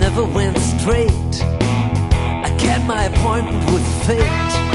never went straight. I get my appointment with fate.